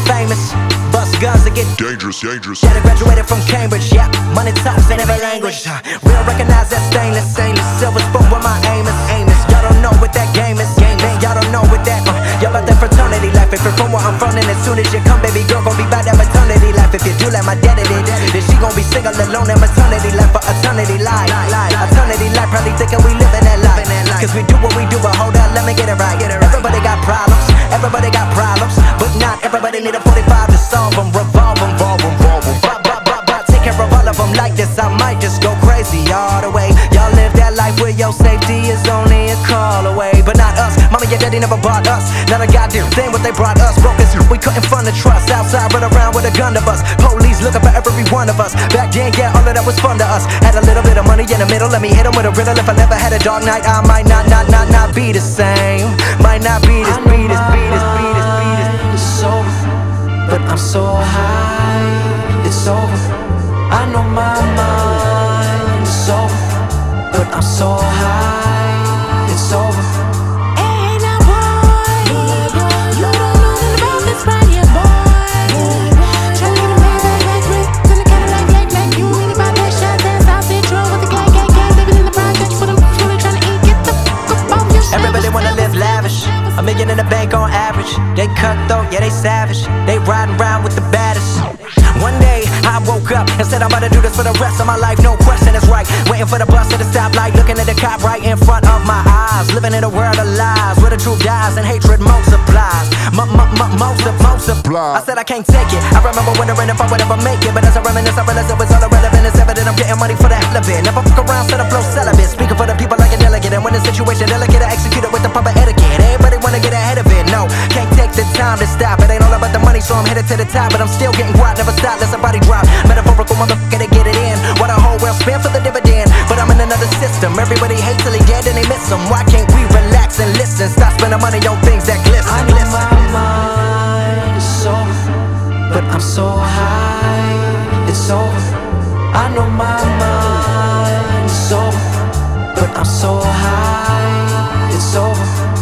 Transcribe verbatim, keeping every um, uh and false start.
famous. Bust guns to get dangerous, dangerous. yeah, they graduated from Cambridge, yeah. Money talks in every language. uh, Real recognize that stainless, stainless. Silver spoon where my aim is, aim is. Y'all don't know what that game is, game man. Y'all don't know what that. Uh, y'all about that fraternity life. If you're from where I'm from, then as soon as you come, baby girl, gon' be about that maternity life. If you do like my daddy did, then she gon' be single alone in maternity life for eternity life. Eternity life, probably thinking we living that life. Cause we do what we do, but hold up, let me get it right. Everybody got problems, everybody got problems, but not everybody need a forty-five to solve them. Revolve them, revolve them, revolve them. Bop, bop, bop, bop. Take care of all of them like this, I might just go crazy all the way. Y'all live that life where your safety is only a call away, but not us. Mama, your daddy never bought us. Not a goddamn thing what they brought us. Broke as we couldn't fund the trust. Outside, run around with a gun to bust. Police looking for every one of us. Back then, yeah, all of that was fun to us. Had a little bit of money in the middle. Let me hit 'em with a riddle. If I never had a dark night, I might not, not, not, not be the same. Might not be this, be this, be this, be this, be this. It's over, but I'm so high. It's over. I know my mind is over, but I'm so high. It's over. Hey now boy, you don't know nothing about this right here, boy. Tryna get a man back like Rick, in the Cadillac, like like you ain't about that shot. That's South Central with the gang, gang, gang. Living in the projects with them, really tryna eat. Get the fuck up off your shit. Everybody wanna live lavish. A million in the bank on average. They cutthroat, yeah, they savage. They riding around with the baddest. One day I woke up and said I'm about to do this for the rest of my life. No question, it's right. Waiting for the bus at the stoplight, looking at the cop right in front of my eyes. Living in a world of lies where the truth dies and hatred multiplies. Multiply. I said I can't take it. I remember wondering if I would ever make it, but as I reminisce, I realize it was all irrelevant. It's evident I'm getting money for the hell of it. Never fuck around, set a flow celibate. Speaking for the people like a delegate, and when the situation delicate, I execute it with the proper etiquette. Everybody wanna get ahead of it. No, can't take the time to stop. It ain't all about the money, so I'm headed to the top. But I'm still getting guap, never stop, let somebody drop. Metaphorical motherfucker to get it in. While the whole world spin for the dividend. But I'm in another system. Everybody hates till he dead and they miss him. Why can't we relax and listen? Stop spending money on things that glisten. I know my mind is over, but I'm so high. It's over. I know my mind is over, but I'm so high. It's over.